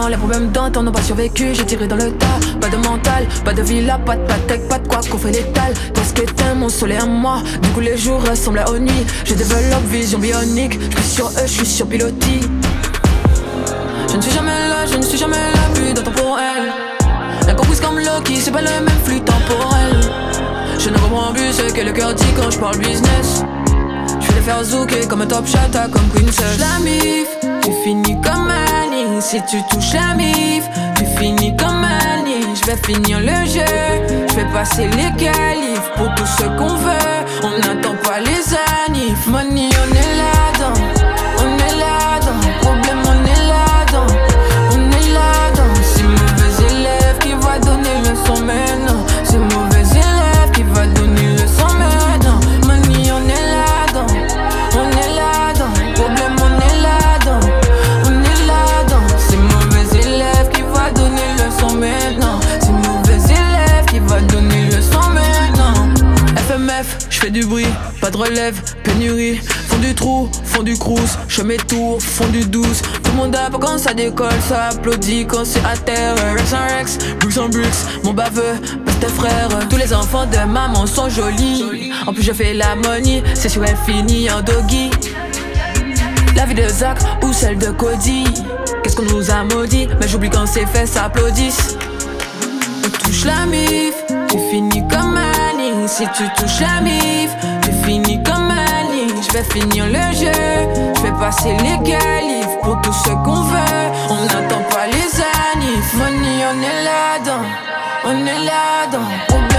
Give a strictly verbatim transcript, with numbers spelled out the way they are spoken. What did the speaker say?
temps, les problèmes d'un temps n'ont pas survécu. J'ai tiré dans le tas, pas de mental, pas de villa, pas de patek, pas de quoi qu'on fait l'étal. Qu'est-ce que t'aimes, mon soleil à moi? Du coup les jours ressemblent aux nuits. Je développe vision bionique, je suis sur eux, je suis sur pilotis. Je ne suis jamais là, je ne suis jamais là, plus de temps pour elle. Incomprise comme Loki, c'est pas le même flux temporel. Je ne comprends plus ce que le cœur dit quand je parle business. Je vais les faire zouker comme un top shot, comme princess. La mif, tu finis comme Annie. Si tu touches la mif, tu finis comme Annie. Je vais finir le jeu, je vais passer les qualifs. Pour tout ce qu'on veut, on n'attend pas les anifs. Money, on est là-dedans, on est là-dedans. Problème, on est là-dedans, on est là-dedans. C'est mauvais élève qui va donner le son maintenant. C'est mauvais élève qui va donner le son maintenant. Money, on est là-dedans, on est là-dedans. Problème, on est là-dedans, on est là-dedans. C'est mauvais élève qui va donner le son maintenant. C'est mauvais élève qui va donner le son maintenant. F M F, j'fais du bruit, pas de relève, pénurie. Fond du trou, fond du cruise, je mes tours, fond du douze. Tout le monde a pas quand ça décolle, ça applaudit quand c'est à terre. Rex en Rex, Bricks en Bricks, mon baveux, best frère. Tous les enfants de maman sont jolis. En plus je fais la money, c'est sûr elle finit en doggy. La vie de Zach ou celle de Cody. Qu'est-ce qu'on nous a maudit, mais j'oublie quand c'est fait, ça applaudisse. On touche la mif, tu finis comme Annie. Si tu touches la mif, tu finis comme Annie. Je vais finir le jeu, je vais passer les qualifs. Pour tout ce qu'on veut, on n'attend pas les anifs. Money, on est là-dedans, on est là-dedans.